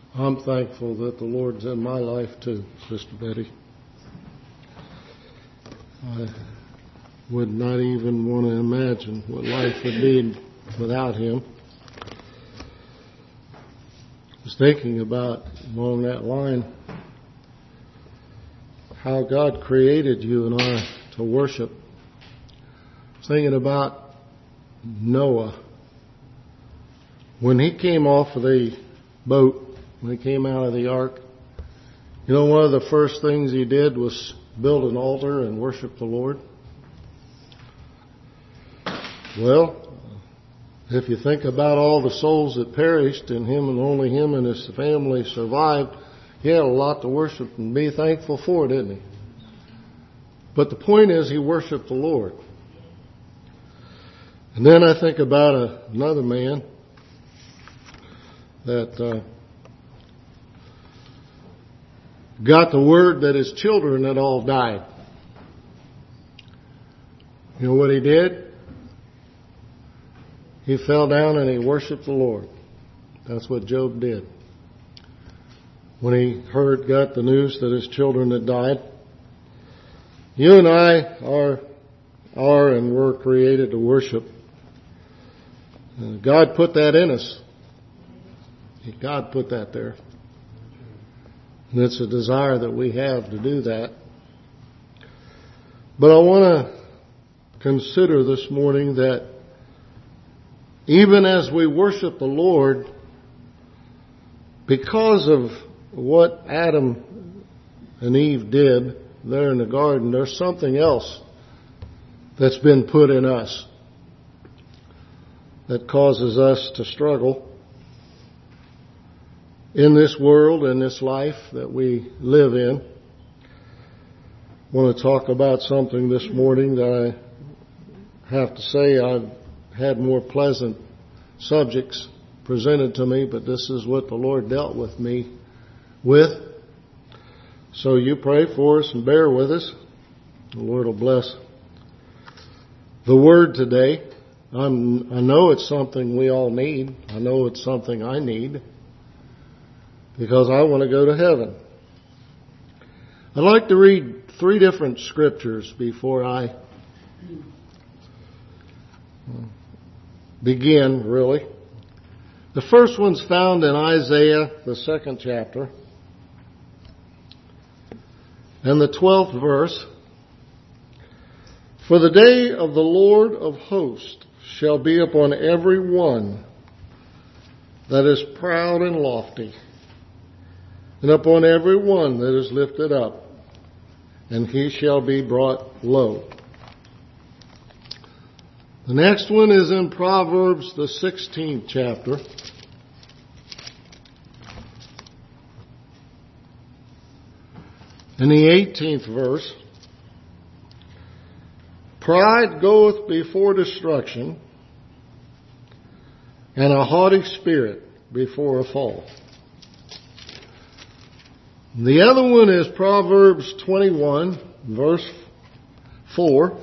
I'm thankful that the Lord's in my life too, Sister Betty. I would not even want to imagine what life would be without Him. I was thinking about, along that line, how God created you and I to worship. I was thinking about Noah. When he came off of the boat, when he came out of the ark, you know, one of the first things he did was build an altar and worship the Lord. Well, if you think about all the souls that perished and him and only him and his family survived, he had a lot to worship and be thankful for, didn't he? But the point is, he worshiped the Lord. And then I think about another man that got the word that his children had all died. You know what he did? He fell down and he worshiped the Lord. That's what Job did. When he got the news that his children had died. You and I are and were created to worship. God put that in us. God put that there. And it's a desire that we have to do that. But I want to consider this morning that even as we worship the Lord, because of what Adam and Eve did there in the garden, there's something else that's been put in us that causes us to struggle in this world, in this life that we live in. I want to talk about something this morning that I have to say I've had more pleasant subjects presented to me, but this is what the Lord dealt with me with. So you pray for us and bear with us. The Lord will bless the word today. I know it's something we all need. I know it's something I need, because I want to go to heaven. I'd like to read 3 different scriptures before I begin, really. The first one's found in Isaiah, the 2nd chapter, and the 12th verse. For the day of the Lord of hosts shall be upon every one that is proud and lofty, and upon every one that is lifted up, and he shall be brought low. The next one is in Proverbs, the 16th chapter. In the 18th verse, pride goeth before destruction, and a haughty spirit before a fall. The other one is Proverbs 21, verse 4.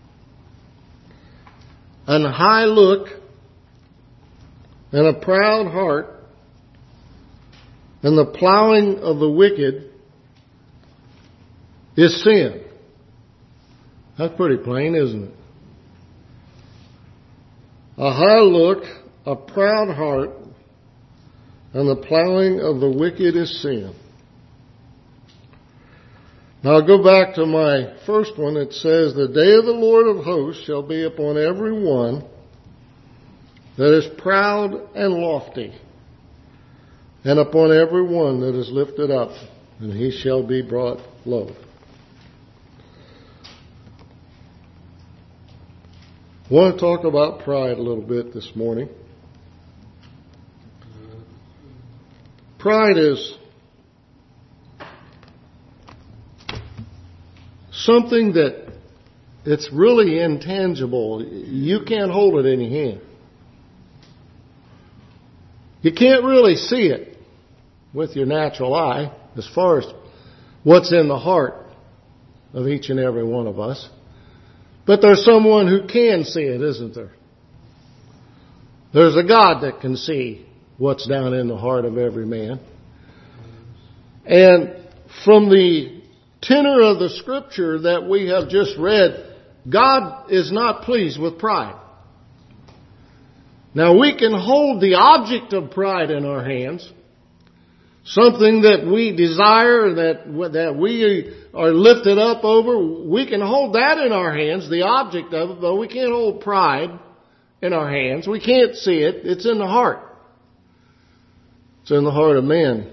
An high look and a proud heart and the plowing of the wicked is sin. That's pretty plain, isn't it? A high look, a proud heart, and the plowing of the wicked is sin. Now I'll go back to my first one. It says, the day of the Lord of hosts shall be upon every one that is proud and lofty, and upon every one that is lifted up, and he shall be brought low. I want to talk about pride a little bit this morning. Pride is something that it's really intangible. You can't hold it in your hand. You can't really see it with your natural eye as far as what's in the heart of each and every one of us. But there's someone who can see it, isn't there? There's a God that can see what's down in the heart of every man. And from the tenor of the scripture that we have just read, God is not pleased with pride. Now we can hold the object of pride in our hands, something that we desire, that we are lifted up over. We can hold that in our hands, the object of it, but we can't hold pride in our hands. We can't see it. It's in the heart. It's in the heart of man.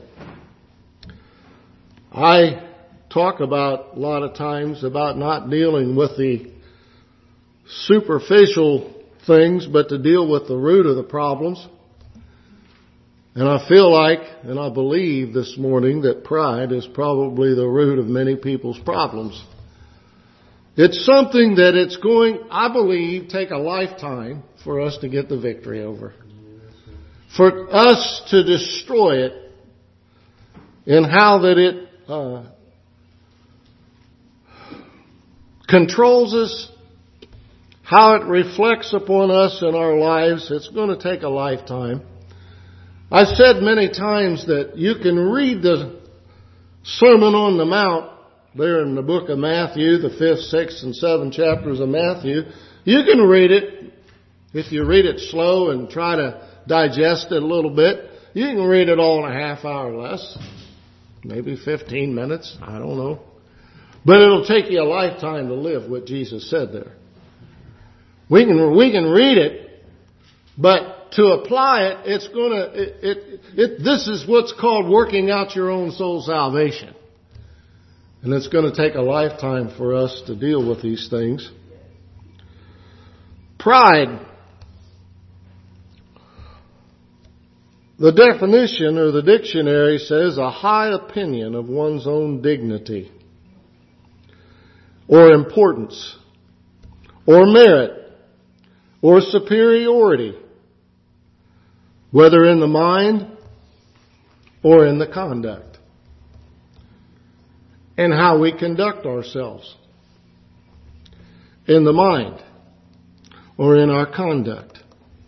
I talk about a lot of times about not dealing with the superficial things, but to deal with the root of the problems. And I feel like, and I believe this morning, that pride is probably the root of many people's problems. It's something that it's going, I believe, take a lifetime for us to get the victory over. For us to destroy it in how that it controls us, how it reflects upon us in our lives. It's going to take a lifetime. I've said many times that you can read the Sermon on the Mount there in the book of Matthew, the 5th, 6th, and 7th chapters of Matthew. You can read it. If you read it slow and try to digest it a little bit, you can read it all in a half hour or less. Maybe 15 minutes. I don't know. But it'll take you a lifetime to live what Jesus said there. We can read it, but to apply it, it's gonna, this is what's called working out your own soul salvation. And it's going to take a lifetime for us to deal with these things. Pride. The definition or the dictionary says a high opinion of one's own dignity or importance or merit or superiority, whether in the mind or in the conduct, and how we conduct ourselves in the mind or in our conduct.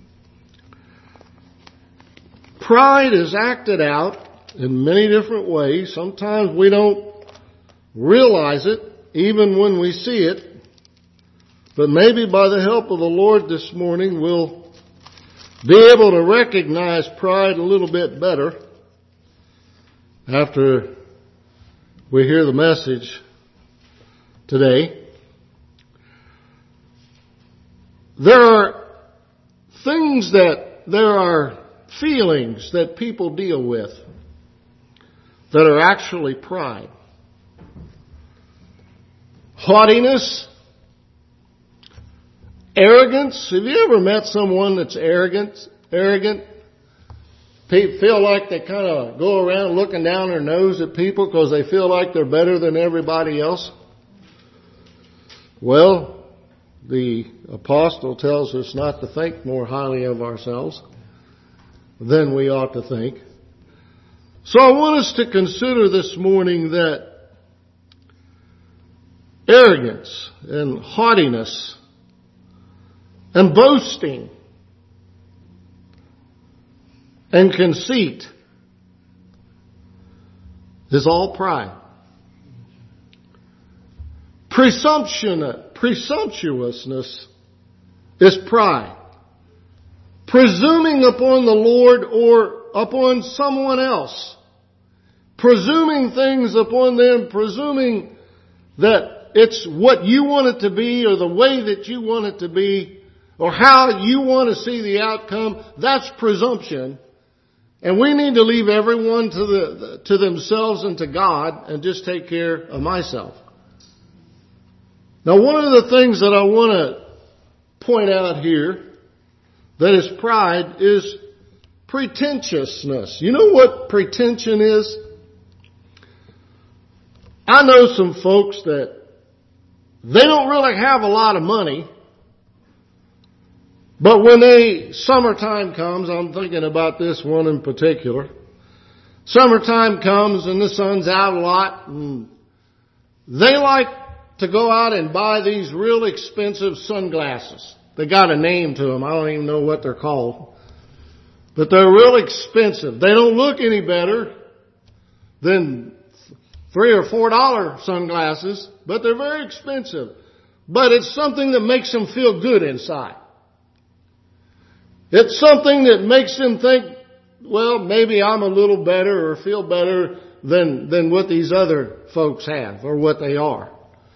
Pride is acted out in many different ways. Sometimes we don't realize it even when we see it. But maybe by the help of the Lord this morning, we'll be able to recognize pride a little bit better after we hear the message today. There are feelings that people deal with that are actually pride. Haughtiness, arrogance. Have you ever met someone that's arrogant? People feel like they kind of go around looking down their nose at people because they feel like they're better than everybody else. Well, the apostle tells us not to think more highly of ourselves than we ought to think. So I want us to consider this morning that arrogance and haughtiness and boasting and conceit is all pride. Presumptuousness is pride. Presuming upon the Lord or upon someone else. Presuming things upon them, presuming that it's what you want it to be or the way that you want it to be or how you want to see the outcome. That's presumption. And we need to leave everyone to themselves and to God and just take care of myself. Now, one of the things that I want to point out here that is pride is pretentiousness. You know what pretension is? I know some folks that they don't really have a lot of money, but when summertime comes, I'm thinking about this one in particular. Summertime comes and the sun's out a lot, and they like to go out and buy these real expensive sunglasses. They got a name to them. I don't even know what they're called. But they're real expensive. They don't look any better than $3 or $4 sunglasses, but they're very expensive. But it's something that makes them feel good inside. It's something that makes them think, well, maybe I'm a little better or feel better than what these other folks have or what they are.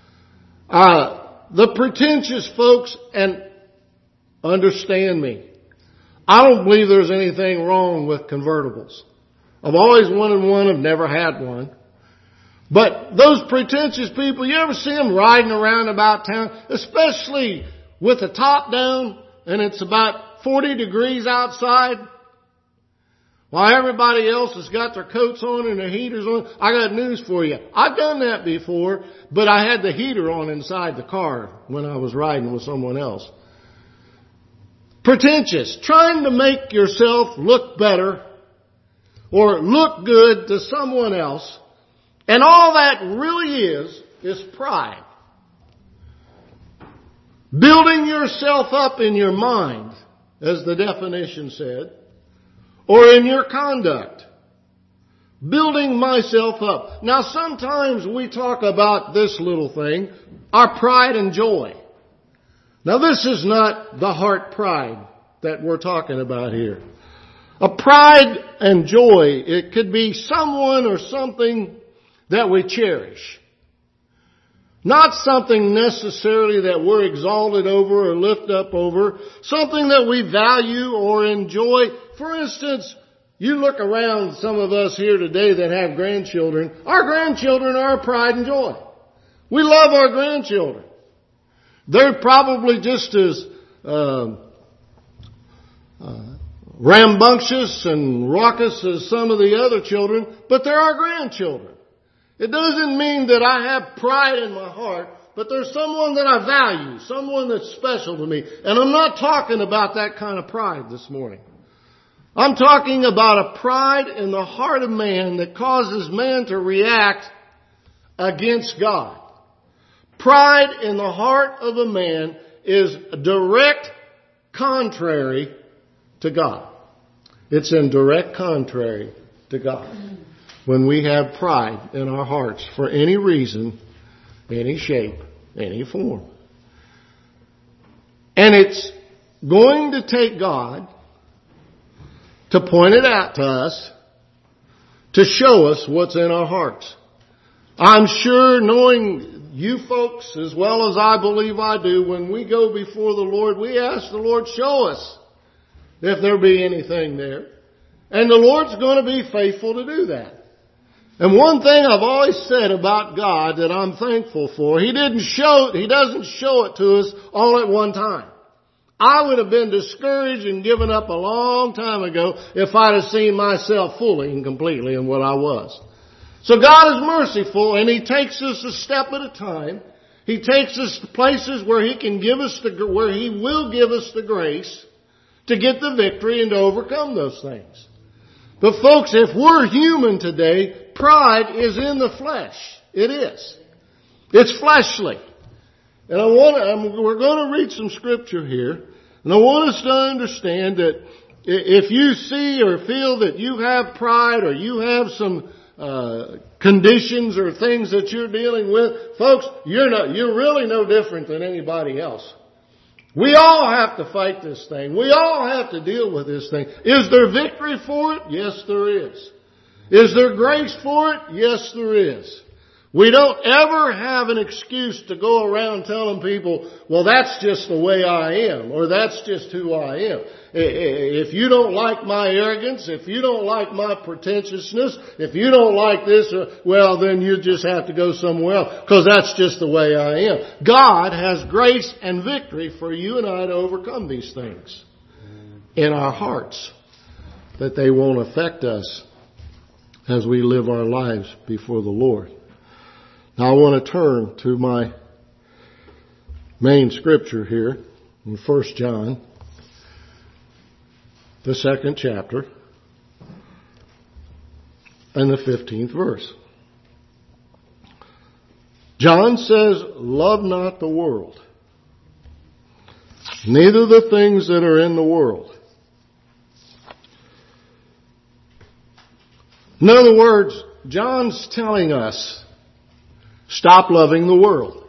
The pretentious folks, and understand me, I don't believe there's anything wrong with convertibles. I've always wanted one. I've never had one. But those pretentious people, you ever see them riding around about town, especially with the top down and it's about 40 degrees outside, while everybody else has got their coats on and their heaters on? I got news for you. I've done that before, but I had the heater on inside the car when I was riding with someone else. Pretentious, trying to make yourself look better or look good to someone else. And all that really is pride. Building yourself up in your mind, as the definition said, or in your conduct. Building myself up. Now sometimes we talk about this little thing, our pride and joy. Now this is not the heart pride that we're talking about here. A pride and joy, it could be someone or something that we cherish. Not something necessarily that we're exalted over or lift up over. Something that we value or enjoy. For instance, you look around some of us here today that have grandchildren. Our grandchildren are our pride and joy. We love our grandchildren. They're probably just as rambunctious and raucous as some of the other children, but they're our grandchildren. It doesn't mean that I have pride in my heart, but there's someone that I value, someone that's special to me. And I'm not talking about that kind of pride this morning. I'm talking about a pride in the heart of man that causes man to react against God. Pride in the heart of a man is direct contrary to God. It's in direct contrary to God. When we have pride in our hearts for any reason, any shape, any form. And it's going to take God to point it out to us, to show us what's in our hearts. I'm sure, knowing you folks as well as I believe I do, when we go before the Lord, we ask the Lord, show us if there be anything there. And the Lord's going to be faithful to do that. And one thing I've always said about God that I'm thankful for, He doesn't show it to us all at one time. I would have been discouraged and given up a long time ago if I'd have seen myself fully and completely in what I was. So God is merciful, and He takes us a step at a time. He takes us to places where He can give us where He will give us the grace to get the victory and to overcome those things. But folks, if we're human today, pride is in the flesh. It is. It's fleshly. And we're going to read some scripture here. And I want us to understand that if you see or feel that you have pride or you have some conditions or things that you're dealing with, folks, you're really no different than anybody else. We all have to fight this thing. We all have to deal with this thing. Is there victory for it? Yes, there is. Is there grace for it? Yes, there is. We don't ever have an excuse to go around telling people, well, that's just the way I am, or that's just who I am. If you don't like my arrogance, if you don't like my pretentiousness, if you don't like this, well, then you just have to go somewhere else, because that's just the way I am. God has grace and victory for you and I to overcome these things in our hearts, that they won't affect us as we live our lives before the Lord. Now I want to turn to my main scripture here in 1 John, the 2nd chapter, and the 15th verse. John says, love not the world, neither the things that are in the world. In other words, John's telling us Stop loving the world.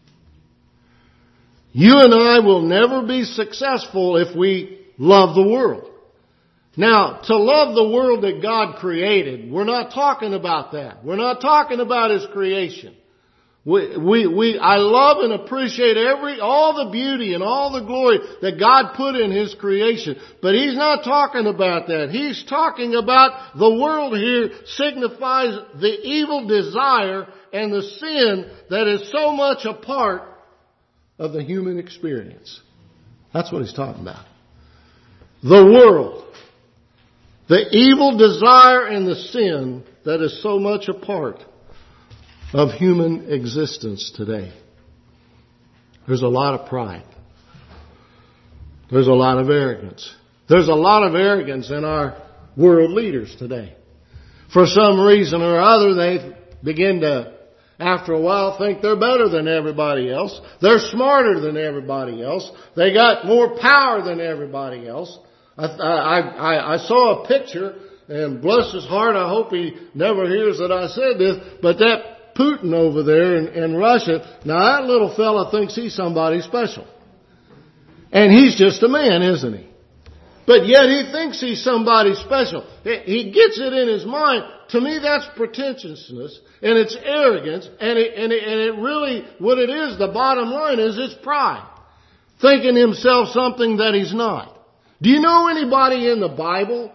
You and I will never be successful if we love the world. Now, to love the world that God created, we're not talking about that. We're not talking about His creation. I love and appreciate all the beauty and all the glory that God put in His creation. But He's not talking about that. He's talking about the world here signifies the evil desire and the sin that is so much a part of the human experience. That's what He's talking about. The world. The evil desire and the sin that is so much a part of human existence today. There's a lot of pride. There's a lot of arrogance. There's a lot of arrogance in our world leaders today. For some reason or other, they begin to, after a while, think they're better than everybody else. They're smarter than everybody else. They got more power than everybody else. I saw a picture, and bless his heart, I hope he never hears that I said this, but that Putin over there in Russia, now that little fella thinks he's somebody special. And he's just a man, isn't he? But yet he thinks he's somebody special. He gets it in his mind. To me, that's pretentiousness, and it's arrogance, and it really, what it is, the bottom line is, it's pride. Thinking himself something that he's not. Do you know anybody in the Bible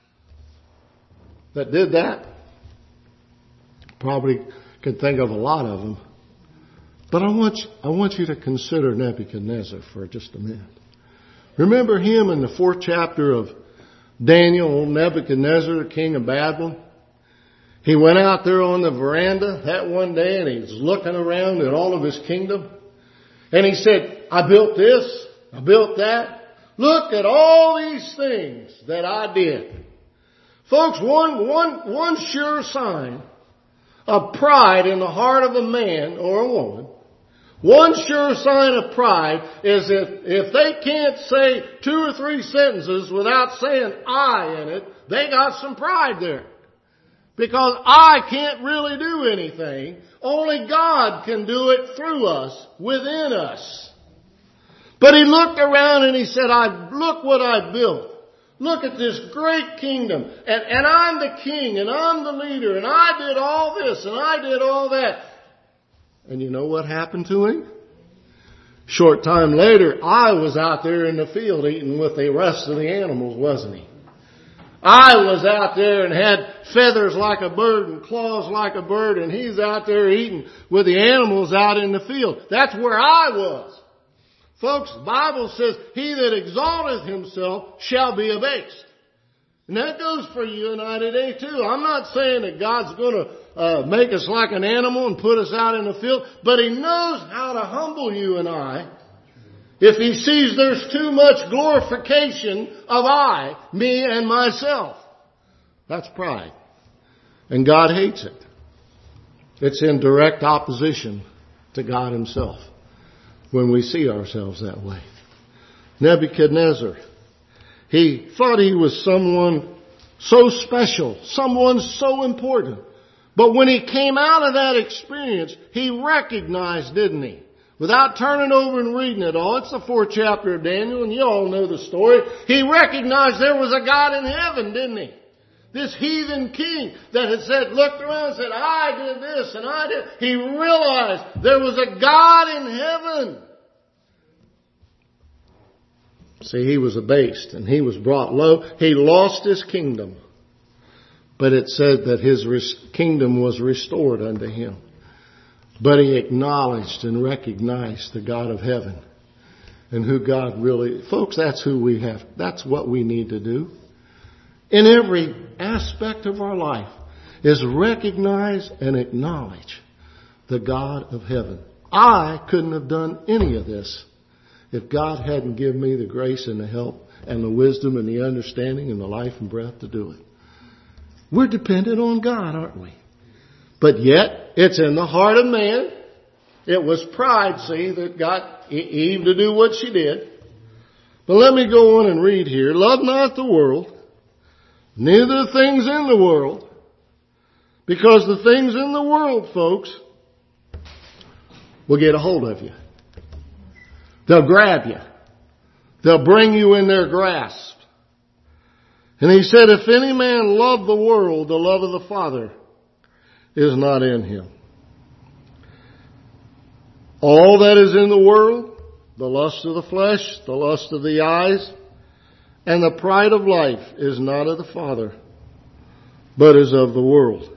that did that? Probably could think of a lot of them. But I want you to consider Nebuchadnezzar for just a minute. Remember him in the 4th chapter of Daniel, old Nebuchadnezzar, the king of Babylon? He went out there on the veranda that one day and he's looking around at all of his kingdom. And he said, I built this, I built that. Look at all these things that I did. Folks, one sure sign of pride in the heart of a man or a woman, one sure sign of pride is if they can't say 2 or 3 sentences without saying I in it, they got some pride there. Because I can't really do anything. Only God can do it through us, within us. But he looked around and he said, look what I built. Look at this great kingdom. And I'm the king and I'm the leader and I did all this and I did all that. And you know what happened to him? Short time later, I was out there in the field eating with the rest of the animals, wasn't he? I was out there and had feathers like a bird and claws like a bird, and he's out there eating with the animals out in the field. That's where I was. Folks, the Bible says, he that exalteth himself shall be abased. And that goes for you and I today too. I'm not saying that God's going to make us like an animal and put us out in the field, but he knows how to humble you and I if he sees there's too much glorification of I, me, and myself. That's pride. And God hates it. It's in direct opposition to God himself when we see ourselves that way. Nebuchadnezzar, he thought he was someone so special, someone so important. But when he came out of that experience, he recognized, didn't he? Without turning over and reading it all, it's the 4th chapter of Daniel, and you all know the story. He recognized there was a God in heaven, didn't he? This heathen king that had said, looked around and said, I did this and I did. He realized there was a God in heaven. See, he was abased and he was brought low. He lost his kingdom. But it said that his kingdom was restored unto him. But he acknowledged and recognized the God of heaven and who God really, folks, that's who we have. That's what we need to do. In every aspect of our life is recognize and acknowledge the God of heaven. I couldn't have done any of this if God hadn't given me the grace and the help and the wisdom and the understanding and the life and breath to do it. We're dependent on God, aren't we? But yet, it's in the heart of man. It was pride, see, that got Eve to do what she did. But let me go on and read here. Love not the world, neither the things in the world. Because the things in the world, folks, will get a hold of you. They'll grab you. They'll bring you in their grasp. And he said, if any man love the world, the love of the Father is not in him. All that is in the world, the lust of the flesh, the lust of the eyes, and the pride of life is not of the Father, but is of the world.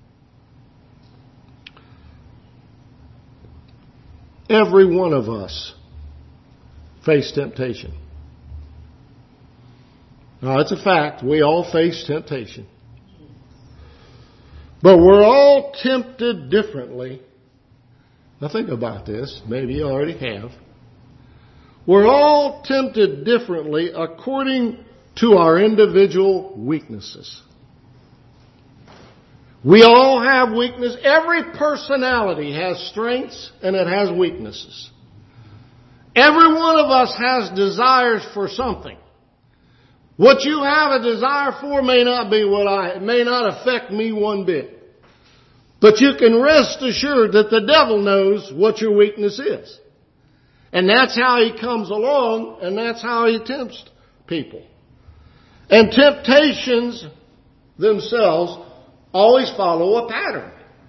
Every one of us face temptation. Now, it's a fact. We all face temptation. But we're all tempted differently. Now think about this. Maybe you already have. We're all tempted differently according to our individual weaknesses. We all have weakness. Every personality has strengths and it has weaknesses. Every one of us has desires for something. What you have a desire for may not be it may not affect me one bit. But you can rest assured that the devil knows what your weakness is. And that's how he comes along, and that's how he tempts people. And temptations themselves always follow a pattern.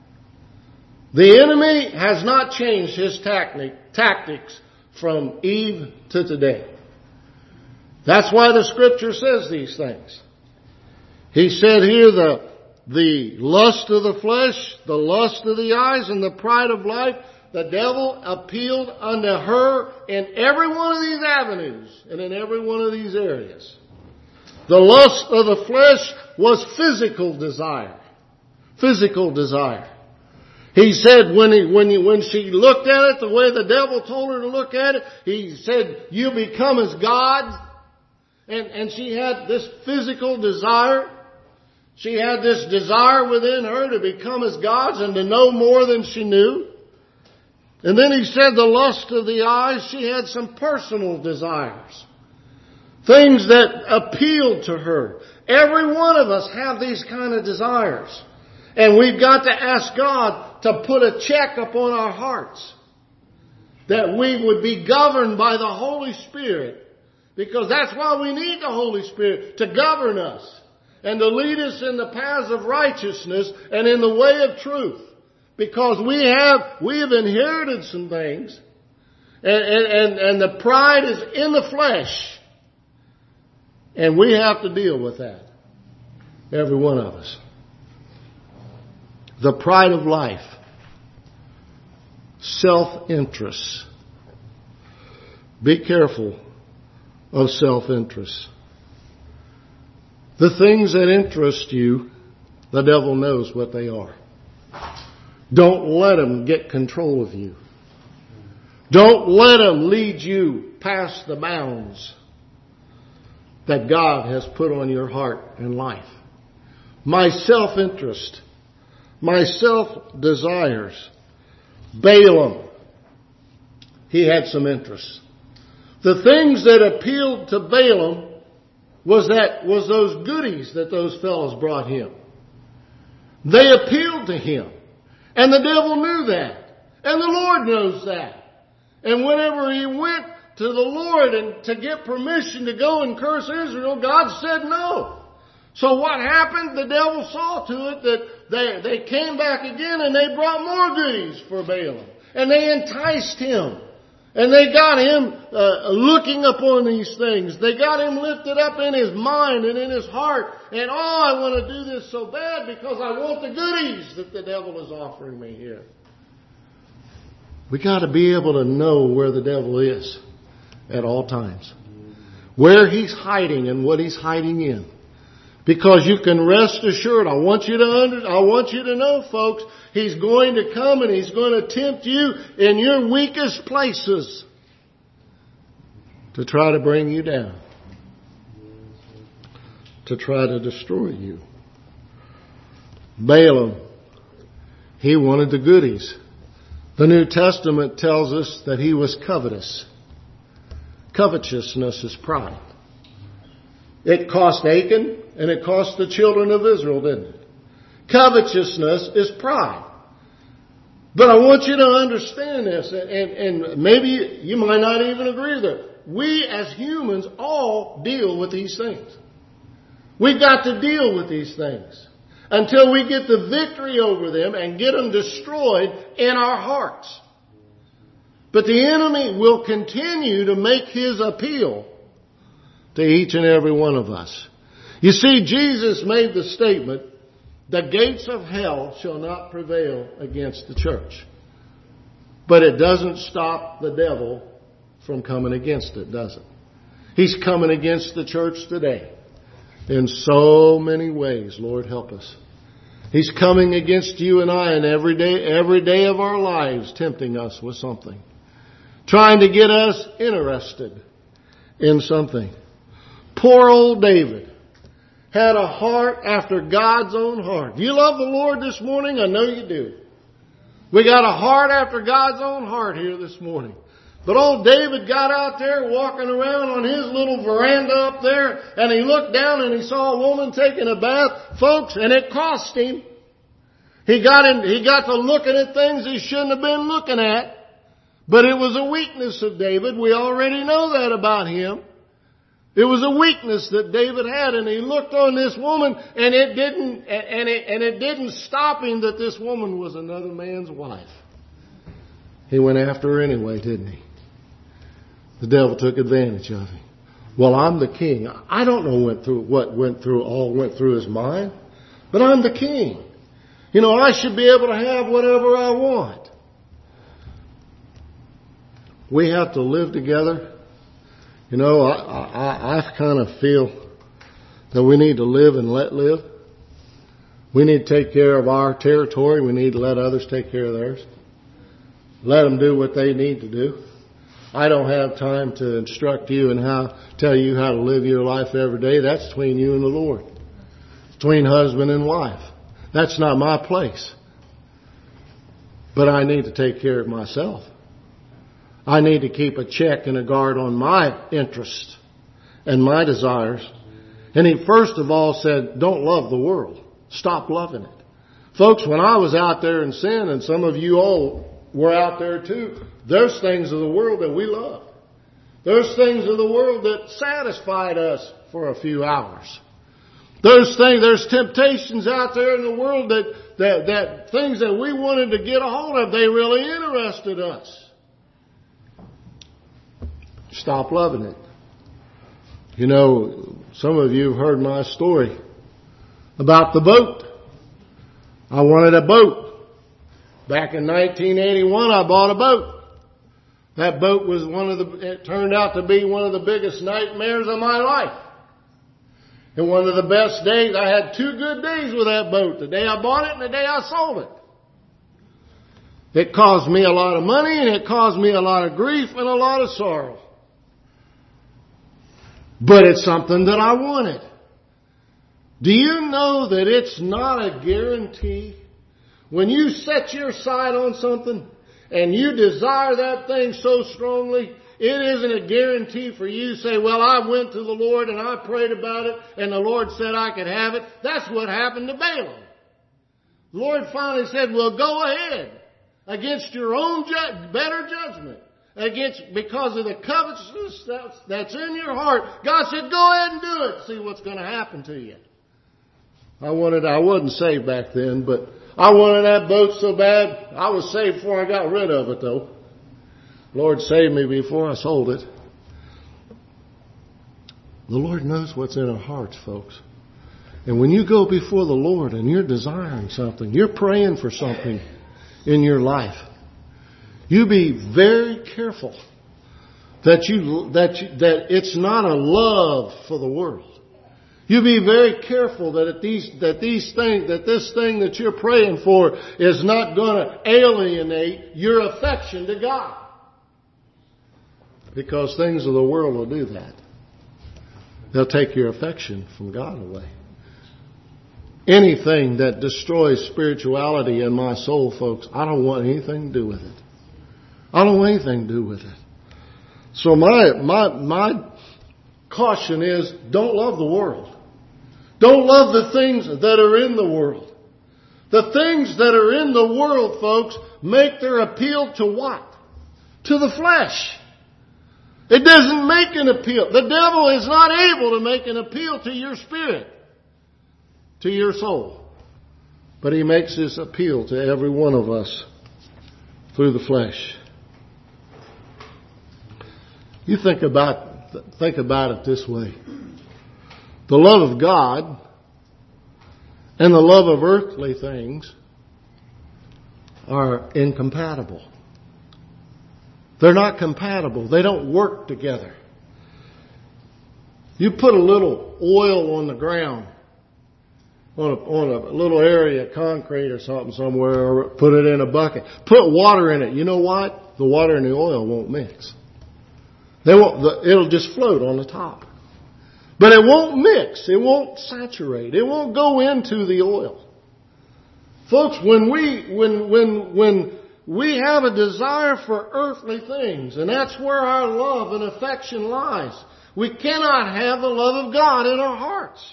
The enemy has not changed his tactics from Eve to today. That's why the Scripture says these things. He said here the lust of the flesh, the lust of the eyes, and the pride of life, the devil appealed unto her in every one of these avenues and in every one of these areas. The lust of the flesh was physical desire. Physical desire. He said when she looked at it the way the devil told her to look at it, he said, you become as gods. And she had this physical desire. She had this desire within her to become as gods and to know more than she knew. And then he said the lust of the eyes, she had some personal desires. Things that appealed to her. Every one of us have these kind of desires. And we've got to ask God to put a check upon our hearts. That we would be governed by the Holy Spirit. Because that's why we need the Holy Spirit, to govern us. And to lead us in the paths of righteousness and in the way of truth. Because we have inherited some things. And the pride is in the flesh. And we have to deal with that. Every one of us. The pride of life. Self-interest. Be careful of self-interest. The things that interest you, the devil knows what they are. Don't let them get control of you. Don't let them lead you past the bounds that God has put on your heart and life. My self-interest, my self-desires. Balaam, he had some interests. The things that appealed to Balaam was those goodies that those fellows brought him. They appealed to him. And the devil knew that. And the Lord knows that. And whenever he went to the Lord and to get permission to go and curse Israel, God said no. So what happened? The devil saw to it that they came back again and they brought more goodies for Balaam. And they enticed him. And they got him looking upon these things. They got him lifted up in his mind and in his heart. And I want to do this so bad because I want the goodies that the devil is offering me here. We got to be able to know where the devil is at all times. Where he's hiding and what he's hiding in. Because you can rest assured, I want you to know, folks, he's going to come and he's going to tempt you in your weakest places to try to bring you down, to try to destroy you. Balaam, he wanted the goodies. The New Testament tells us that he was covetous. Covetousness is pride. It cost Achan and it cost the children of Israel, didn't it? Covetousness is pride. But I want you to understand this, and maybe you might not even agree with it. We as humans all deal with these things. We've got to deal with these things until we get the victory over them and get them destroyed in our hearts. But the enemy will continue to make his appeal to each and every one of us. You see, Jesus made the statement, the gates of hell shall not prevail against the church. But it doesn't stop the devil from coming against it, does it? He's coming against the church today in so many ways. Lord, help us. He's coming against you and I, and every day of our lives, tempting us with something, trying to get us interested in something. Poor old David had a heart after God's own heart. Do you love the Lord this morning? I know you do. We got a heart after God's own heart here this morning. But old David got out there walking around on his little veranda up there, and he looked down and he saw a woman taking a bath, folks, and it cost him. He got to looking at things he shouldn't have been looking at. But it was a weakness of David. We already know that about him. It was a weakness that David had, and he looked on this woman, and it didn't stop him that this woman was another man's wife. He went after her anyway, didn't he? The devil took advantage of him. Well, I'm the king. I don't know what went through his mind, but I'm the king. You know, I should be able to have whatever I want. We have to live together. You know, I kind of feel that we need to live and let live. We need to take care of our territory. We need to let others take care of theirs. Let them do what they need to do. I don't have time to instruct you and tell you how to live your life every day. That's between you and the Lord. It's between husband and wife. That's not my place. But I need to take care of myself. I need to keep a check and a guard on my interests and my desires. And he first of all said, don't love the world. Stop loving it. Folks, when I was out there in sin, and some of you all were out there too, there's things of the world that we love. There's things of the world that satisfied us for a few hours. There's temptations out there in the world that things that we wanted to get a hold of, they really interested us. Stop loving it. You know, some of you have heard my story about the boat. I wanted a boat. Back in 1981, I bought a boat. That boat was it turned out to be one of the biggest nightmares of my life. And one of the best days, I had 2 good days with that boat. The day I bought it and the day I sold it. It caused me a lot of money, and it caused me a lot of grief and a lot of sorrow. But it's something that I wanted. Do you know that it's not a guarantee? When you set your sight on something and you desire that thing so strongly, it isn't a guarantee for you to say, well, I went to the Lord and I prayed about it and the Lord said I could have it. That's what happened to Balaam. The Lord finally said, well, go ahead against your own better judgment. Because of the covetousness that's in your heart. God said, go ahead and do it. See what's going to happen to you. I wasn't saved back then, but I wanted that boat so bad. I was saved before I got rid of it, though. Lord saved me before I sold it. The Lord knows what's in our hearts, folks. And when you go before the Lord and you're desiring something, you're praying for something in your life, you be very careful that it's not a love for the world. You be very careful that this thing that you're praying for is not going to alienate your affection to God. Because things of the world will do that. They'll take your affection from God away. Anything that destroys spirituality in my soul, folks, I don't want anything to do with it. I don't want anything to do with it. So my caution is, don't love the world. Don't love the things that are in the world. The things that are in the world, folks, make their appeal to what? To the flesh. It doesn't make an appeal. The devil is not able to make an appeal to your spirit, to your soul. But he makes his appeal to every one of us through the flesh. You think about it this way. The love of God and the love of earthly things are incompatible. They're not compatible. They don't work together. You put a little oil on the ground, on a little area of concrete or something somewhere, or put it in a bucket. Put water in it. You know what? The water and the oil won't mix. It'll just float on the top. But it won't mix. It won't saturate. It won't go into the oil. Folks, when we have a desire for earthly things, and that's where our love and affection lies, we cannot have the love of God in our hearts.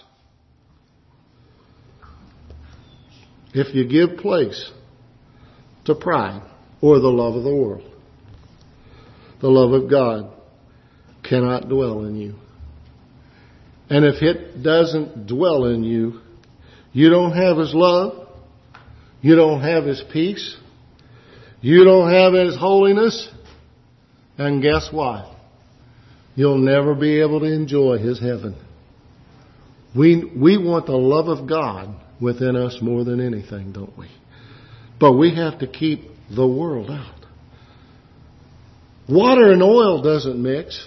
If you give place to pride or the love of the world, the love of God cannot dwell in you. And if it doesn't dwell in you, you don't have His love, you don't have His peace, you don't have His holiness, and guess what? You'll never be able to enjoy His heaven. We want the love of God within us more than anything, don't we? But we have to keep the world out. Water and oil doesn't mix.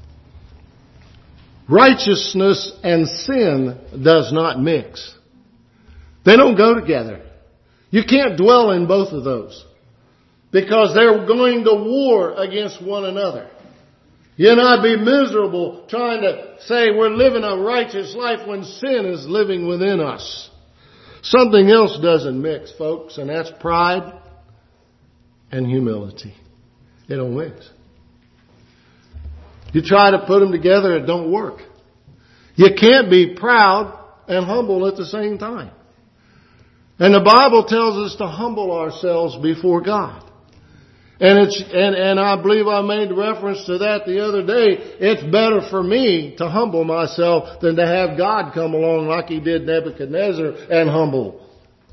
Righteousness and sin does not mix. They don't go together. You can't dwell in both of those because they're going to war against one another. You and I be miserable trying to say we're living a righteous life when sin is living within us. Something else doesn't mix, folks, and that's pride and humility. They don't mix. You try to put them together, it don't work. You can't be proud and humble at the same time. And the Bible tells us to humble ourselves before God. And I believe I made reference to that the other day. It's better for me to humble myself than to have God come along like He did Nebuchadnezzar and humble.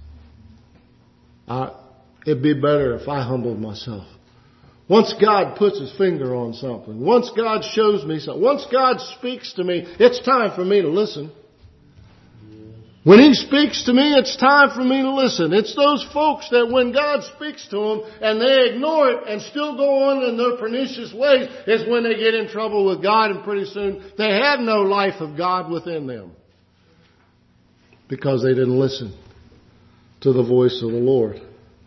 It'd be better if I humbled myself. Once God puts His finger on something, once God shows me something, once God speaks to me, it's time for me to listen. When He speaks to me, it's time for me to listen. It's those folks that when God speaks to them and they ignore it and still go on in their pernicious ways is when they get in trouble with God, and pretty soon they have no life of God within them because they didn't listen to the voice of the Lord.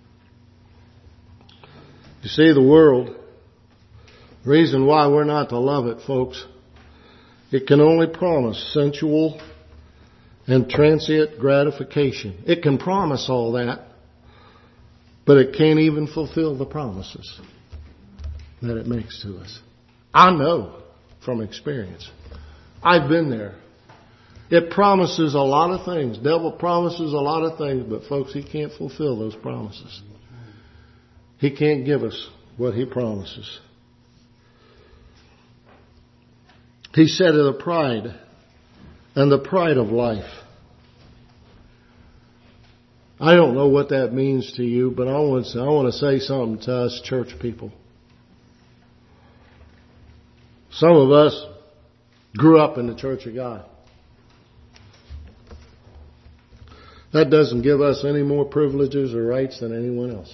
You see, the world, the reason why we're not to love it, folks, it can only promise sensual and transient gratification. It can promise all that, but it can't even fulfill the promises that it makes to us. I know from experience. I've been there. It promises a lot of things. The devil promises a lot of things, but folks, he can't fulfill those promises. He can't give us what he promises. He said of the pride and the pride of life. I don't know what that means to you, but I want to say something to us church people. Some of us grew up in the Church of God. That doesn't give us any more privileges or rights than anyone else.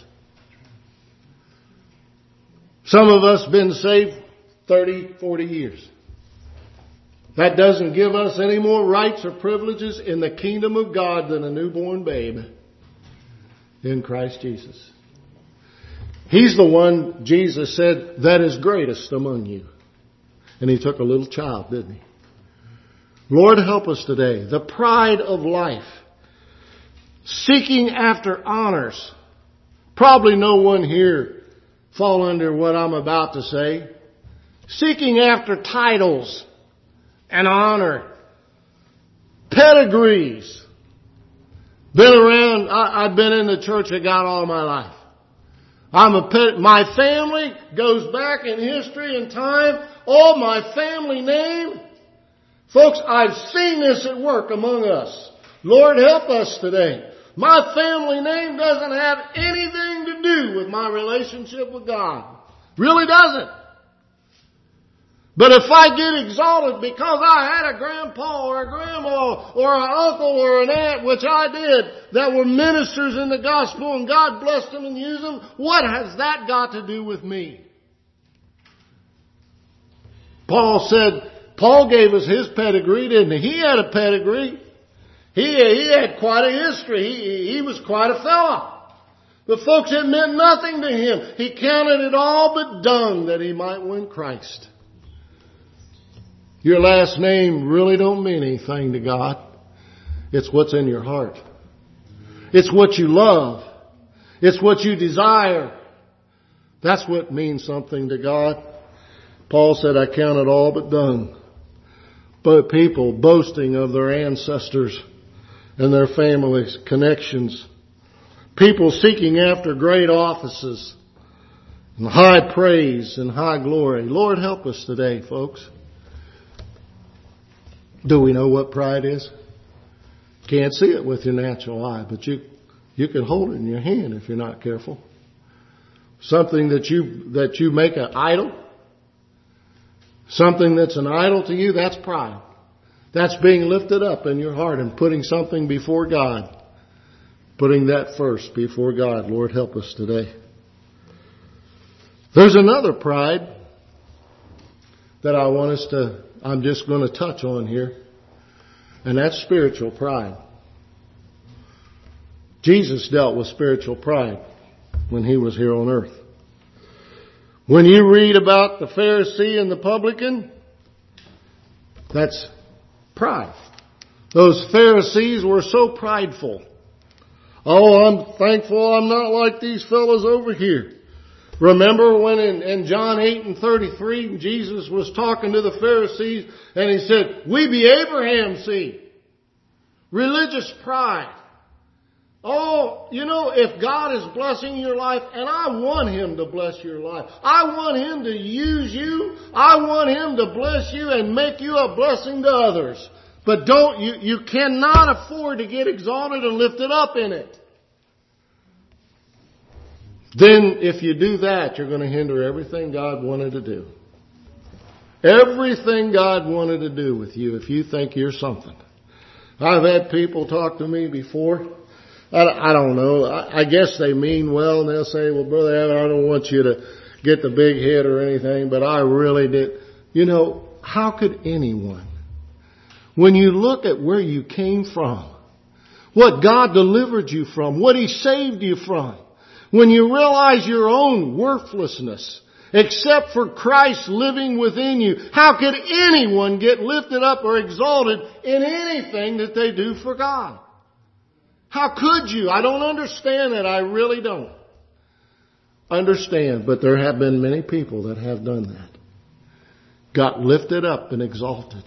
Some of us been saved 30, 40 years. That doesn't give us any more rights or privileges in the kingdom of God than a newborn babe in Christ Jesus. He's the one, Jesus said, that is greatest among you. And he took a little child, didn't he? Lord, help us today. The pride of life. Seeking after honors. Probably no one here fall under what I'm about to say. Seeking after titles and honor. Pedigrees. Been around, I've been in the church of God all my life. My family goes back in history and time. Oh, my family name. Folks, I've seen this at work among us. Lord, help us today. My family name doesn't have anything to do with my relationship with God. Really doesn't. But if I get exalted because I had a grandpa or a grandma or an uncle or an aunt, which I did, that were ministers in the gospel and God blessed them and used them, what has that got to do with me? Paul gave us his pedigree, didn't he? He had a pedigree. He had quite a history. He was quite a fella. But folks, it meant nothing to him. He counted it all but dung that he might win Christ. Your last name really don't mean anything to God. It's what's in your heart. It's what you love. It's what you desire. That's what means something to God. Paul said, I count it all but dung. But people boasting of their ancestors and their families, connections. People seeking after great offices and high praise and high glory. Lord, help us today, folks. Do we know what pride is? Can't see it with your natural eye, but you can hold it in your hand if you're not careful. Something that you make an idol. Something that's an idol to you, that's pride. That's being lifted up in your heart and putting something before God. Putting that first before God. Lord, help us today. There's another pride that I'm just going to touch on here. And that's spiritual pride. Jesus dealt with spiritual pride when he was here on earth. When you read about the Pharisee and the publican, that's pride. Those Pharisees were so prideful. Oh, I'm thankful I'm not like these fellows over here. Remember when in John 8:33, Jesus was talking to the Pharisees and he said, we be Abraham's seed. Religious pride. Oh, if God is blessing your life, and I want Him to bless your life. I want Him to use you. I want Him to bless you and make you a blessing to others. But you cannot afford to get exalted and lifted up in it. Then if you do that, you're going to hinder everything God wanted to do. Everything God wanted to do with you if you think you're something. I've had people talk to me before. I don't know. I guess they mean well and they'll say, well, Brother Evan, I don't want you to get the big head or anything, but I really did. How could anyone, when you look at where you came from, what God delivered you from, what He saved you from, when you realize your own worthlessness, except for Christ living within you, how could anyone get lifted up or exalted in anything that they do for God? How could you? I don't understand that. I really don't understand. But there have been many people that have done that. Got lifted up and exalted.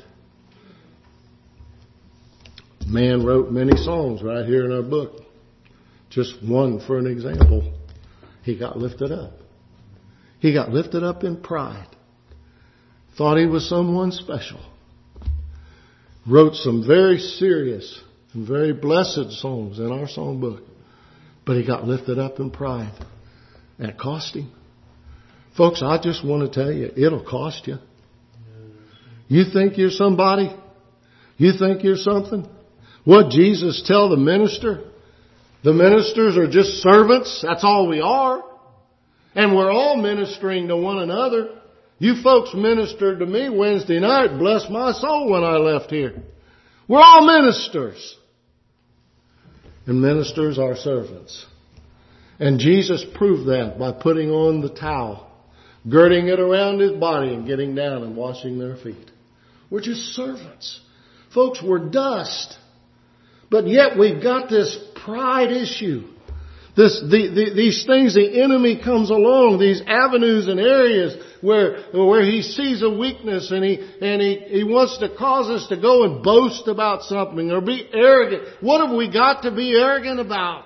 Man wrote many songs right here in our book. Just one for an example. He got lifted up. He got lifted up in pride. Thought he was someone special. Wrote some very serious and very blessed songs in our songbook. But he got lifted up in pride. That cost him. Folks, I just want to tell you, it'll cost you. You think you're somebody? You think you're something? What Jesus tell the minister? The ministers are just servants. That's all we are. And we're all ministering to one another. You folks ministered to me Wednesday night. Bless my soul when I left here. We're all ministers. And ministers are servants. And Jesus proved that by putting on the towel, girding it around His body and getting down and washing their feet. We're just servants. Folks, we're dust. But yet we've got this pride issue These things, the enemy comes along, these avenues and areas where he sees a weakness and he wants to cause us to go and boast about something or be arrogant. What have we got to be arrogant about?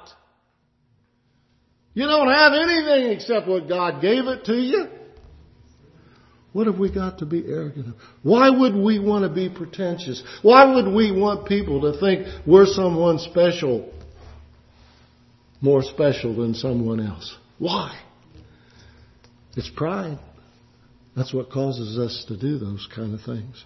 You don't have anything except what God gave it to you. What have we got to be arrogant of? Why would we want to be pretentious? Why would we want people to think we're someone special, more special than someone else? Why? It's pride. That's what causes us to do those kind of things.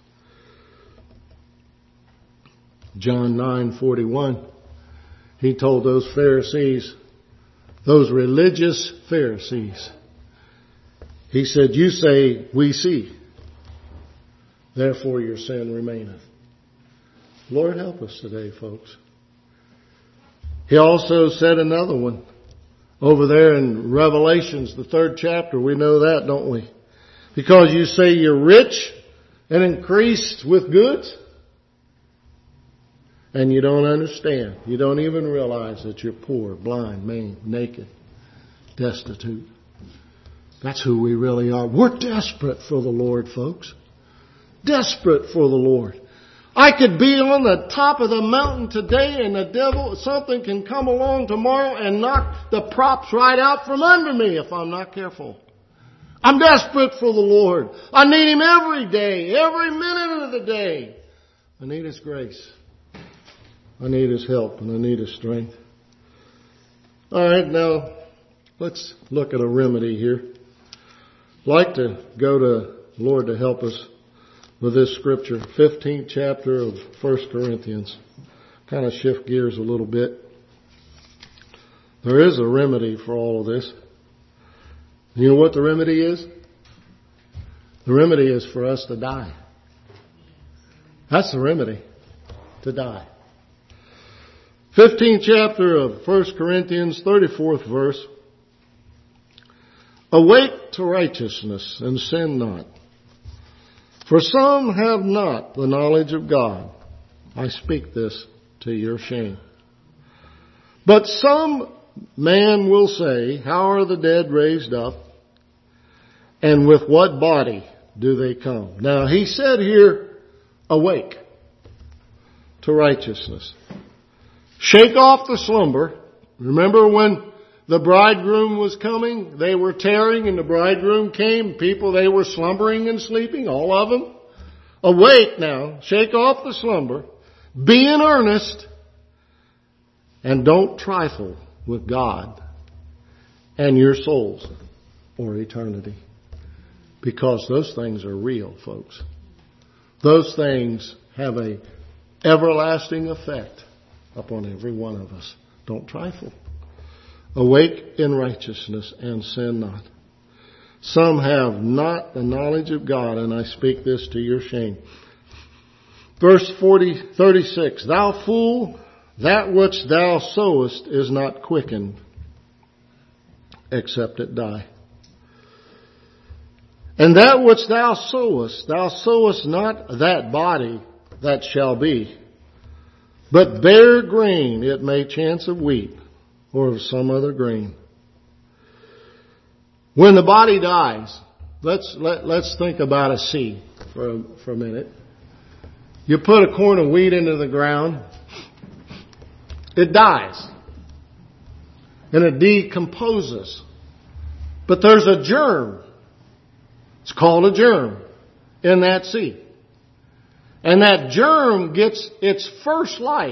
John 9:41, he told those Pharisees, those religious Pharisees, he said, you say, we see, therefore your sin remaineth. Lord, help us today, folks. He also said another one over there in Revelations, the 3rd chapter. We know that, don't we? Because you say you're rich and increased with goods, and you don't understand. You don't even realize that you're poor, blind, maimed, naked, destitute. That's who we really are. We're desperate for the Lord, folks. Desperate for the Lord. I could be on the top of the mountain today and the devil, something can come along tomorrow and knock the props right out from under me if I'm not careful. I'm desperate for the Lord. I need Him every day, every minute of the day. I need His grace. I need His help and I need His strength. All right, now let's look at a remedy here. I'd like to go to Lord to help us with this scripture, 15th chapter of 1 Corinthians. Kind of shift gears a little bit. There is a remedy for all of this. You know what the remedy is? The remedy is for us to die. That's the remedy, to die. 15th chapter of 1 Corinthians, 34th verse. Awake to righteousness and sin not. For some have not the knowledge of God. I speak this to your shame. But some man will say, how are the dead raised up? And with what body do they come? Now he said here, awake to righteousness. Shake off the slumber. Remember when the bridegroom was coming, they were tarrying and the bridegroom came. People, they were slumbering and sleeping, all of them. Awake now, shake off the slumber, be in earnest, and don't trifle with God and your souls or eternity. Because those things are real, folks. Those things have a everlasting effect upon every one of us. Don't trifle. Awake in righteousness and sin not. Some have not the knowledge of God, and I speak this to your shame. Verse 36, thou fool, that which thou sowest is not quickened, except it die. And that which thou sowest not that body that shall be, but bare grain it may chance of wheat, or of some other grain. When the body dies, let's think about a seed for a minute. You put a corn of wheat into the ground, it dies, and it decomposes. But there's a germ. It's called a germ in that seed. And that germ gets its first life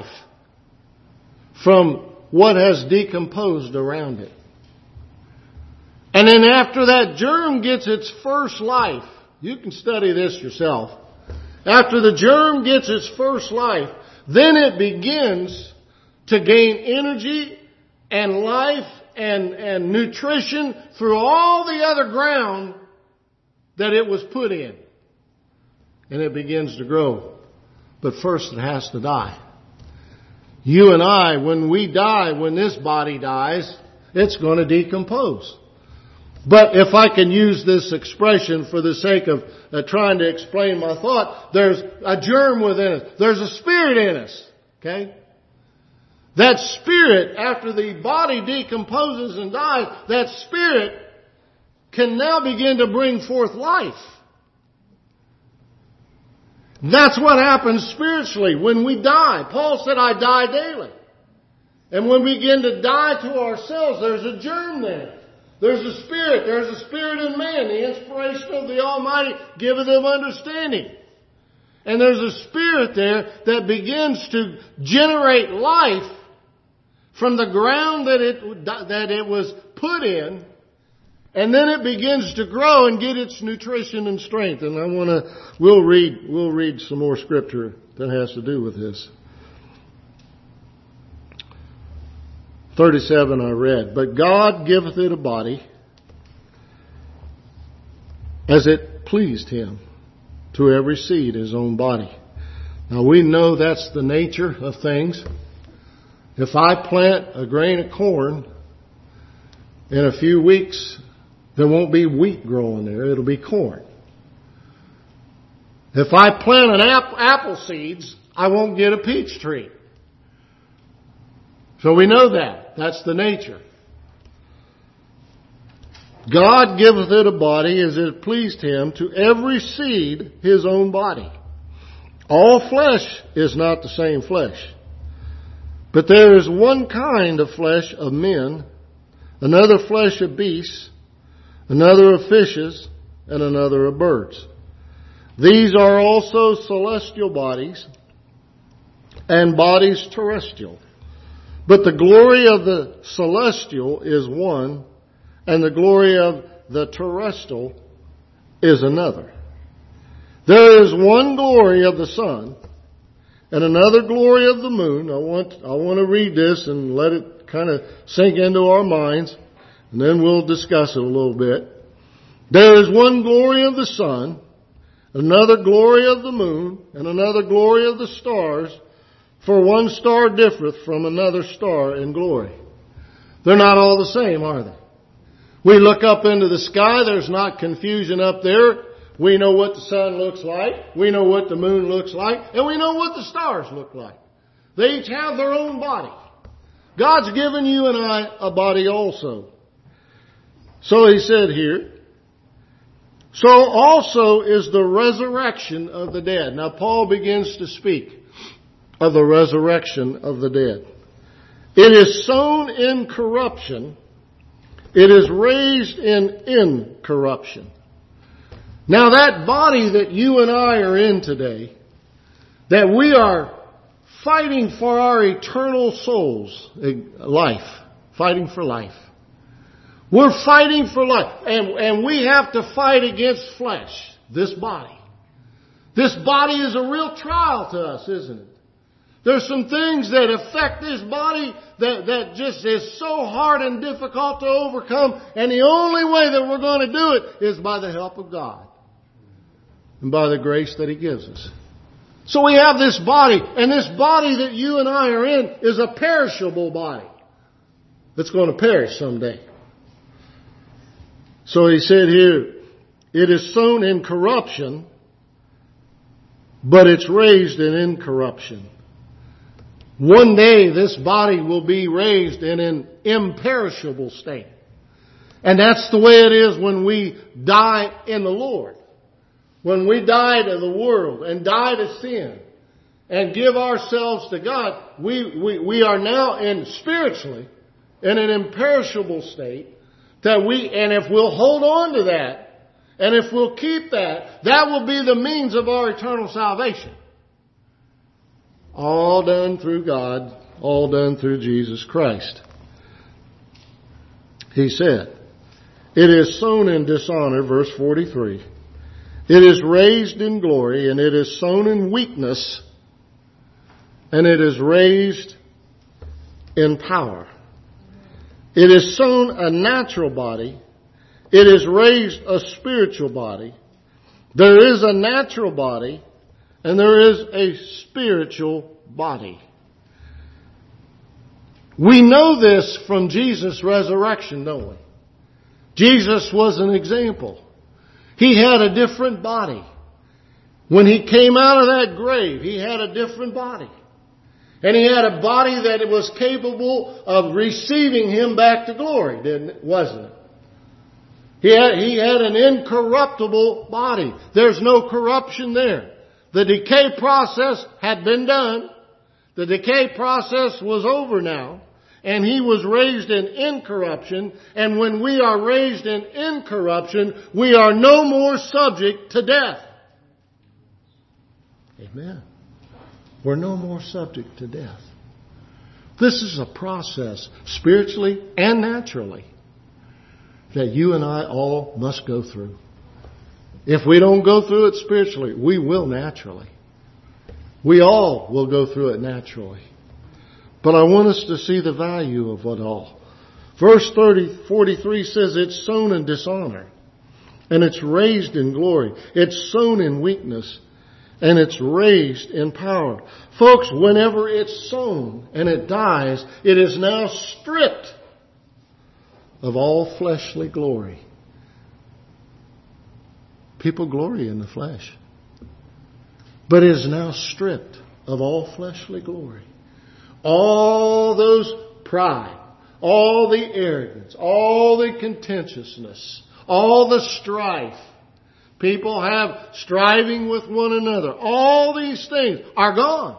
from what has decomposed around it. And then after that germ gets its first life, you can study this yourself. After the germ gets its first life, then it begins to gain energy and life and nutrition through all the other ground that it was put in. And it begins to grow. But first it has to die. You and I, when we die, when this body dies, it's going to decompose. But if I can use this expression for the sake of trying to explain my thought, there's a germ within us. There's a spirit in us. Okay? that spirit, after the body decomposes and dies, that spirit can now begin to bring forth life. That's what happens spiritually when we die. Paul said, I die daily. And when we begin to die to ourselves, there's a germ there. There's a spirit. There's a spirit in man. The inspiration of the Almighty giveth them understanding. And there's a spirit there that begins to generate life from the ground that it was put in. And then it begins to grow and get its nutrition and strength. And we'll read some more scripture that has to do with this. 37 I read. But God giveth it a body as it pleased Him, to every seed his own body. Now we know that's the nature of things. If I plant a grain of corn, in a few weeks there won't be wheat growing there, it'll be corn. If I plant an apple seeds, I won't get a peach tree. So we know that. That's the nature. God giveth it a body as it pleased Him, to every seed his own body. All flesh is not the same flesh. But there is one kind of flesh of men, another flesh of beasts, another of fishes, and another of birds. These are also celestial bodies, and bodies terrestrial. But the glory of the celestial is one, and the glory of the terrestrial is another. There is one glory of the sun, and another glory of the moon. I want to read this and let it kind of sink into our minds, and then we'll discuss it a little bit. There is one glory of the sun, another glory of the moon, and another glory of the stars, for one star differeth from another star in glory. They're not all the same, are they? We look up into the sky, there's not confusion up there. We know what the sun looks like, we know what the moon looks like, and we know what the stars look like. They each have their own body. God's given you and I a body also. So He said here, so also is the resurrection of the dead. Now Paul begins to speak of the resurrection of the dead. It is sown in corruption. It is raised in incorruption. Now that body that you and I are in today, that we are fighting for our eternal souls, life, fighting for life. We're fighting for life. And we have to fight against flesh, this body. This body is a real trial to us, isn't it? There's some things that affect this body that just is so hard and difficult to overcome. And the only way that we're going to do it is by the help of God. And by the grace that He gives us. So we have this body. And this body that you and I are in is a perishable body. That's going to perish someday. So He said here, it is sown in corruption, but it's raised in incorruption. One day this body will be raised in an imperishable state. And that's the way it is when we die in the Lord. When we die to the world and die to sin and give ourselves to God, we are now spiritually in an imperishable state and if we'll hold on to that and if we'll keep that, that will be the means of our eternal salvation. All done through God, all done through Jesus Christ. He said, it is sown in dishonor, verse 43. It is raised in glory, and it is sown in weakness, and it is raised in power. It is sown a natural body. It is raised a spiritual body. There is a natural body, and there is a spiritual body. We know this from Jesus' resurrection, don't we? Jesus was an example. He had a different body. When He came out of that grave, He had a different body. And He had a body that was capable of receiving Him back to glory, wasn't it? He had an incorruptible body. There's no corruption there. The decay process had been done. The decay process was over now. And He was raised in incorruption. And when we are raised in incorruption, we are no more subject to death. Amen. We're no more subject to death. This is a process, spiritually and naturally, that you and I all must go through. If we don't go through it spiritually, we will naturally. We all will go through it naturally. But I want us to see the value of it all. Verse 43 says it's sown in dishonor, and it's raised in glory. It's sown in weakness, and it's raised in power. Folks, whenever it's sown and it dies, it is now stripped of all fleshly glory. People glory in the flesh, but it is now stripped of all fleshly glory. All those pride, all the arrogance, all the contentiousness, all the strife. People have striving with one another. All these things are gone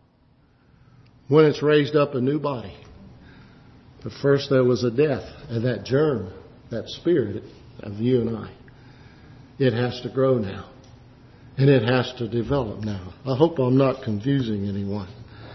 when it's raised up a new body. But first there was a death, and that germ, that spirit of you and I, it has to grow now. And it has to develop now. I hope I'm not confusing anyone.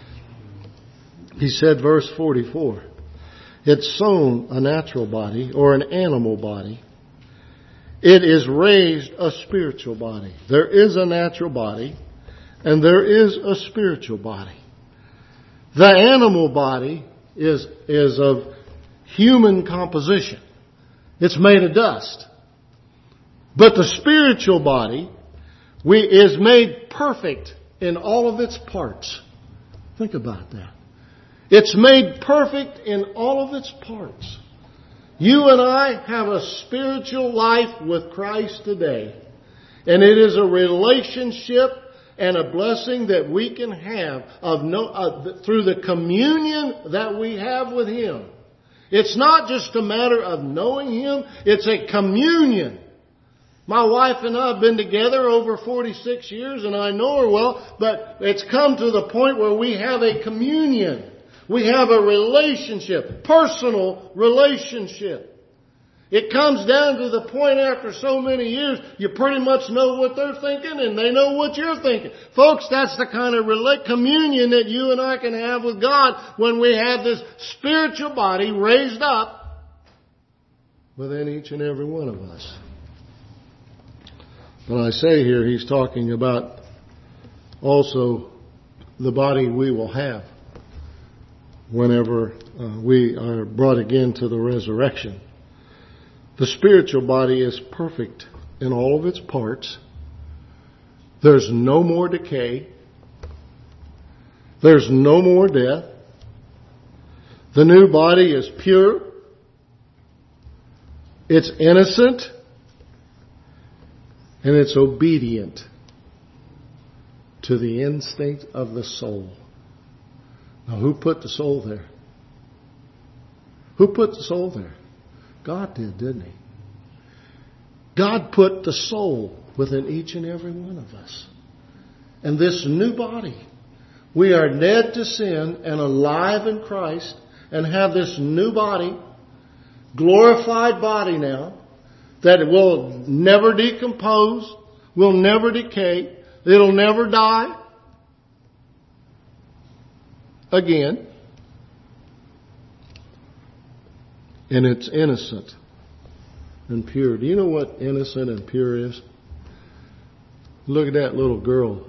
He said, verse 44, it's sown a natural body or an animal body. It is raised a spiritual body. There is a natural body and there is a spiritual body. The animal body is of human composition. It's made of dust. But the spiritual body is made perfect in all of its parts. Think about that. It's made perfect in all of its parts. You and I have a spiritual life with Christ today. And it is a relationship and a blessing that we can have through the communion that we have with Him. It's not just a matter of knowing Him. It's a communion. My wife and I have been together over 46 years and I know her well, but it's come to the point where we have a communion. We have a relationship, personal relationship. It comes down to the point after so many years, you pretty much know what they're thinking and they know what you're thinking. Folks, that's the kind of communion that you and I can have with God when we have this spiritual body raised up within each and every one of us. When I say here, He's talking about also the body we will have whenever we are brought again to the resurrection. The spiritual body is perfect in all of its parts. There's no more decay. There's no more death. The new body is pure. It's innocent. And it's obedient to the instinct of the soul. Now, who put the soul there? Who put the soul there? God did, didn't He? God put the soul within each and every one of us. And this new body, we are dead to sin and alive in Christ and have this new body, glorified body now, that will never decompose, will never decay, it'll never die again. And it's innocent and pure. Do you know what innocent and pure is? Look at that little girl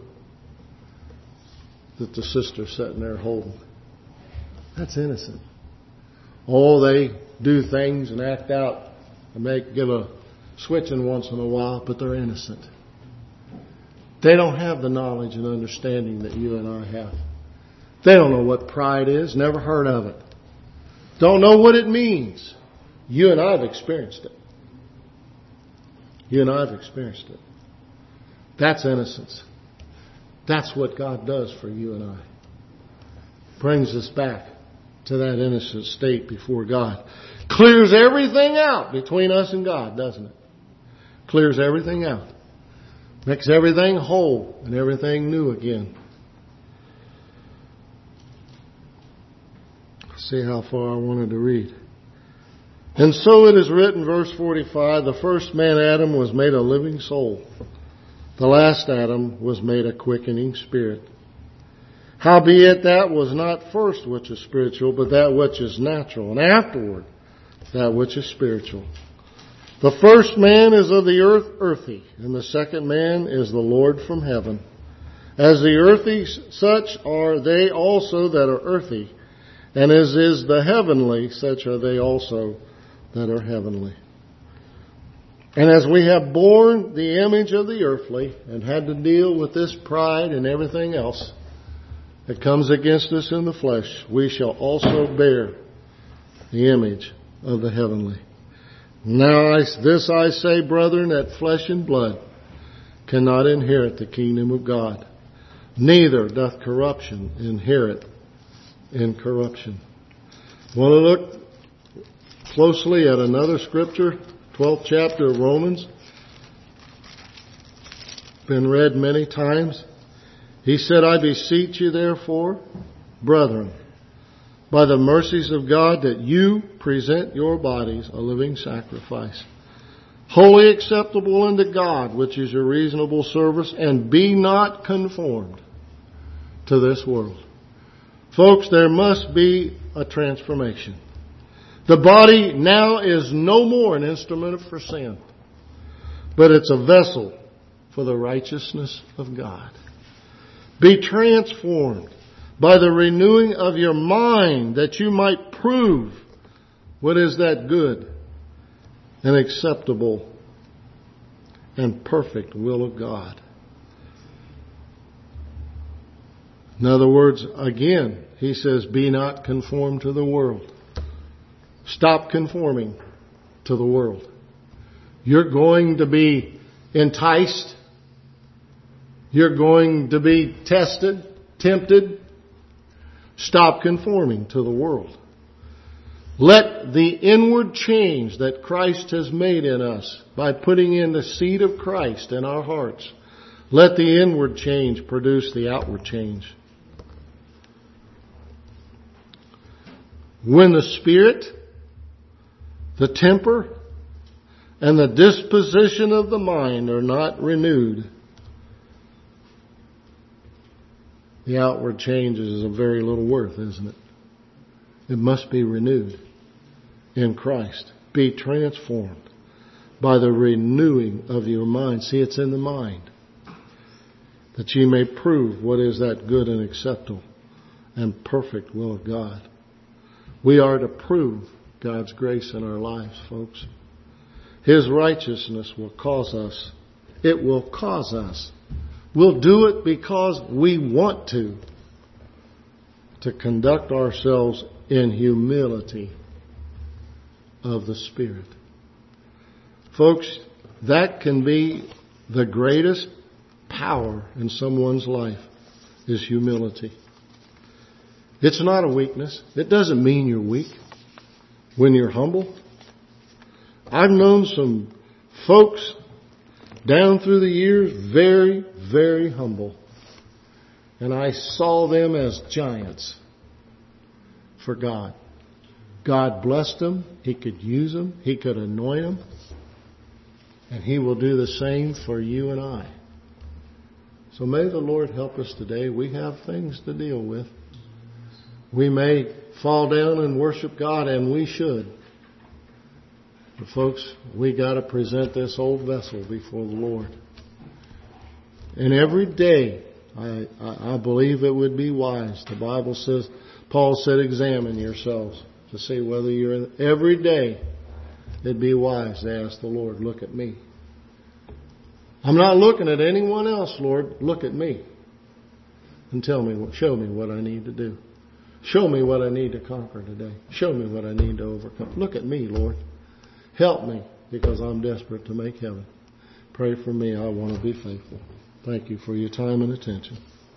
that the sister's sitting there holding. That's innocent. Oh, they do things and act out and give a switching once in a while, but they're innocent. They don't have the knowledge and understanding that you and I have. They don't know what pride is, never heard of it. Don't know what it means. You and I have experienced it. You and I have experienced it. That's innocence. That's what God does for you and I. brings us back to that innocent state before God. Clears everything out between us and God, doesn't it? Clears everything out. Makes everything whole and everything new again. Let's see how far I wanted to read. And so it is written, verse 45, the first man Adam was made a living soul. The last Adam was made a quickening spirit. Howbeit that was not first which is spiritual, but that which is natural, and afterward that which is spiritual. The first man is of the earth, earthy, and the second man is the Lord from heaven. As the earthy, such are they also that are earthy, and as is the heavenly, such are they also that are heavenly. And as we have borne the image of the earthly, and had to deal with this pride and everything else that comes against us in the flesh, we shall also bear the image of the heavenly. Now this I say, brethren, that flesh and blood cannot inherit the kingdom of God, neither doth corruption inherit incorruption. Want to look closely at another scripture, 12th chapter of Romans. Been read many times. He said, I beseech you therefore, brethren, by the mercies of God, that you present your bodies a living sacrifice, wholly acceptable unto God, which is your reasonable service, and be not conformed to this world. Folks, there must be a transformation. The body now is no more an instrument for sin, but it's a vessel for the righteousness of God. Be transformed by the renewing of your mind, that you might prove what is that good and acceptable and perfect will of God. In other words, again, he says, be not conformed to the world. Stop conforming to the world. You're going to be enticed. You're going to be tested, tempted. Stop conforming to the world. Let the inward change that Christ has made in us by putting in the seed of Christ in our hearts, let the inward change produce the outward change. When the spirit, the temper, and the disposition of the mind are not renewed, the outward change is of very little worth, isn't it? It must be renewed in Christ. Be transformed by the renewing of your mind. See, it's in the mind. That ye may prove what is that good and acceptable and perfect will of God. We are to prove God's grace in our lives, folks. His righteousness will cause us. It will cause us. We'll do it because we want to conduct ourselves in humility of the Spirit. Folks, that can be the greatest power in someone's life, is humility. It's not a weakness. It doesn't mean you're weak when you're humble. I've known some folks down through the years, very, very humble. And I saw them as giants for God. God blessed them. He could use them. He could anoint them. And He will do the same for you and I. So may the Lord help us today. We have things to deal with. We may fall down and worship God, and we should. But folks, we got to present this old vessel before the Lord. And every day, I believe it would be wise. The Bible says, Paul said, examine yourselves to see whether you're in. Every day, it'd be wise to ask the Lord, look at me. I'm not looking at anyone else, Lord. Look at me. And show me what I need to do. Show me what I need to conquer today. Show me what I need to overcome. Look at me, Lord. Help me, because I'm desperate to make heaven. Pray for me. I want to be faithful. Thank you for your time and attention.